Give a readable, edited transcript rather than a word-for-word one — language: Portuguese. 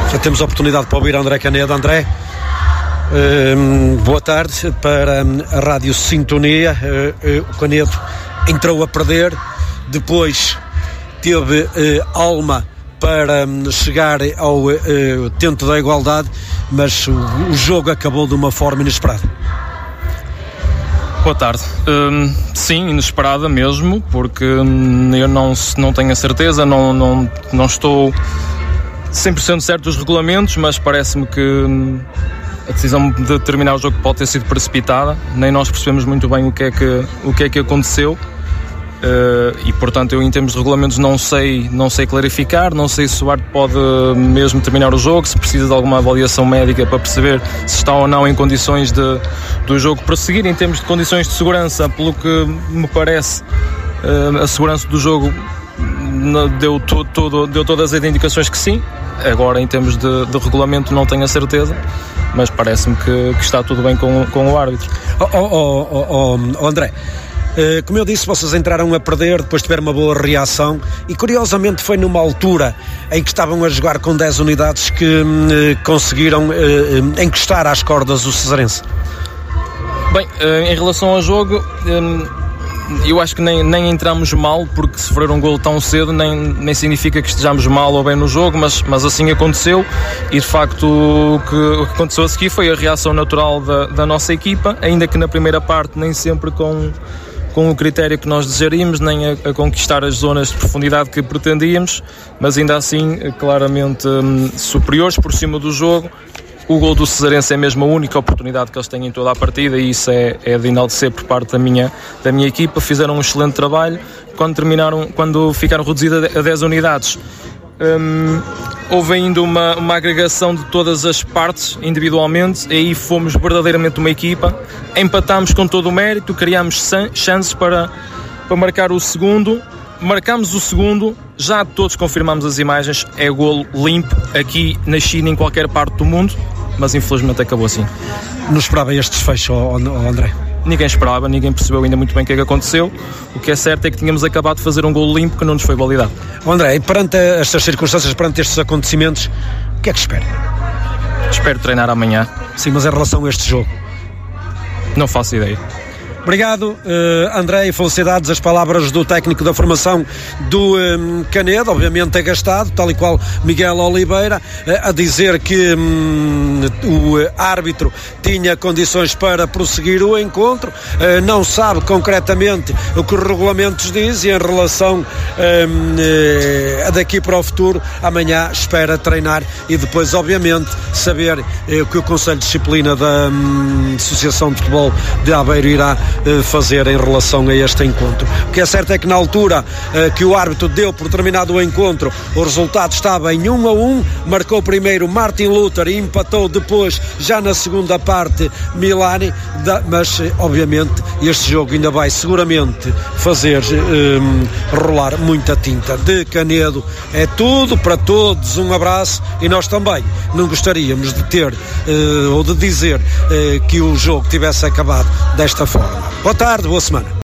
Já temos a oportunidade para ouvir André Canedo. André, boa tarde para a Rádio Sintonia. O Canedo entrou a perder, depois teve alma para chegar ao tento da igualdade, mas o jogo acabou de uma forma inesperada. Boa tarde. Sim, inesperada mesmo, porque eu não tenho a certeza, não estou 100% certo dos regulamentos, mas parece-me que a decisão de terminar o jogo pode ter sido precipitada. Nem nós percebemos muito bem o que é que aconteceu. E portanto eu, em termos de regulamentos, não sei clarificar, não sei se o árbitro pode mesmo terminar o jogo, se precisa de alguma avaliação médica para perceber se está ou não em condições do jogo prosseguir. Em termos de condições de segurança, pelo que me parece, a segurança do jogo deu todas as indicações que sim. Agora, em termos de regulamento, não tenho a certeza, mas parece-me que está tudo bem com o árbitro. André, como eu disse, vocês entraram a perder, depois tiveram uma boa reação e curiosamente foi numa altura em que estavam a jogar com 10 unidades que conseguiram encostar às cordas o Cesarense. Bem, em relação ao jogo, eu acho que nem entramos mal, porque sofrer um golo tão cedo nem significa que estejamos mal ou bem no jogo, mas assim aconteceu. E de facto o que aconteceu a seguir foi a reação natural da nossa equipa, ainda que na primeira parte nem sempre com o critério que nós desejaríamos, nem a conquistar as zonas de profundidade que pretendíamos, mas ainda assim claramente superiores por cima do jogo. O gol do Cesarense é mesmo a única oportunidade que eles têm em toda a partida, e isso é de enaltecer por parte da minha equipa. Fizeram um excelente trabalho. Quando ficaram reduzidas a 10 unidades, houve ainda uma agregação de todas as partes individualmente, e aí fomos verdadeiramente uma equipa. Empatámos com todo o mérito, criámos chances para marcar o segundo. Marcámos o segundo, já todos confirmamos as imagens, é golo limpo aqui na China, em qualquer parte do mundo, mas infelizmente acabou assim. Não esperava este desfecho, André? Ninguém esperava, ninguém percebeu ainda muito bem o que é que aconteceu. O que é certo é que tínhamos acabado de fazer um golo limpo que não nos foi validado. André, e perante estas circunstâncias, perante estes acontecimentos, o que é que espera? Espero treinar amanhã. Sim, mas em relação a este jogo? Não faço ideia. Obrigado, André, e felicidades. As palavras do técnico da formação do Canedo, obviamente agastado, tal e qual Miguel Oliveira, a dizer que o árbitro tinha condições para prosseguir o encontro, não sabe concretamente o que os regulamentos dizem. Em relação a daqui para o futuro, amanhã espera treinar e depois obviamente saber o que o Conselho de Disciplina da Associação de Futebol de Aveiro irá fazer em relação a este encontro. O que é certo é que na altura que o árbitro deu por terminado o encontro, o resultado estava em 1-1, marcou primeiro Martin Luther e empatou depois, já na segunda parte, Milani, mas obviamente este jogo ainda vai seguramente fazer rolar muita tinta. De Canedo é tudo para todos, um abraço, e nós também não gostaríamos de ter ou de dizer que o jogo tivesse acabado desta forma. Boa tarde, boa semana.